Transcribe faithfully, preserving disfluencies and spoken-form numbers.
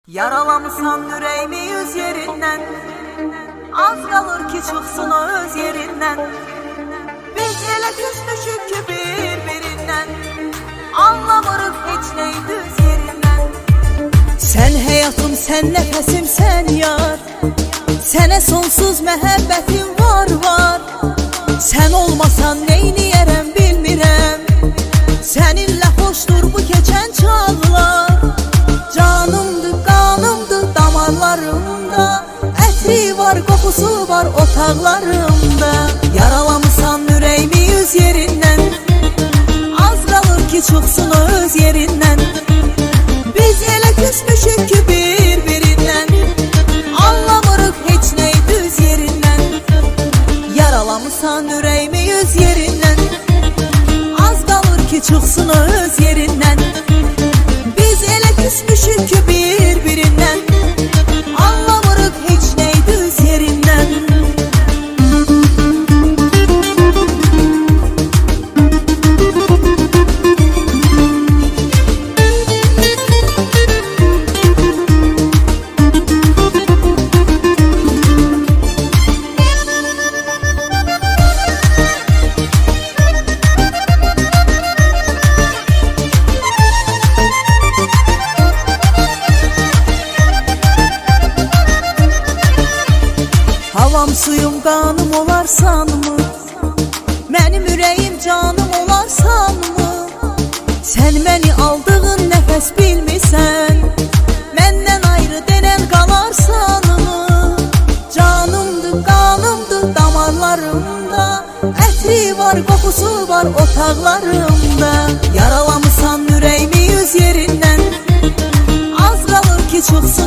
Yaralamısan ürəyimi yüz yerindən, az qalır ki çıxsın o öz yerindən. Biz elə küsmüşük ki bir-birindən, anlamırıq heç ney düz yerindən. Sən həyatım, sən nəfəsim, sən yar, sənə sonsuz məhəbbətim var var. Sən olmasan neyniyərəm bilmirəm, səninlə xoşdur bu keçən çağlar. Canımdır, qanımdır damarlarımda, ətri var, qoxusu var otaqlarımda. Yaralamısan ürəyimi yüz yerindən, az qalır ki çıxsın o öz yerindən. Biz elə küsmüşük ki bir-birindən, anlamırıq heç ney düz yerindən. Yaralamısan ürəyimi yüz yerindən, az qalır ki çıxsın o öz yerindən. Biz elə küsmüşük ki bir-birindən, anlamırıq heç ney düz yerindən. Havam, suyum, qanım olarsanmı? Mənim ürəyim, canım olarsanmı? Sən məni aldığın nəfəs bilmirsən, məndən ayrı denən qalarsanmı? Canımdır, qanımdır damarlarımda, ətri var, qoxusu var otaqlarımda. Yaralamısan ürəyimi yüz yerindən, az qalır ki çıxsın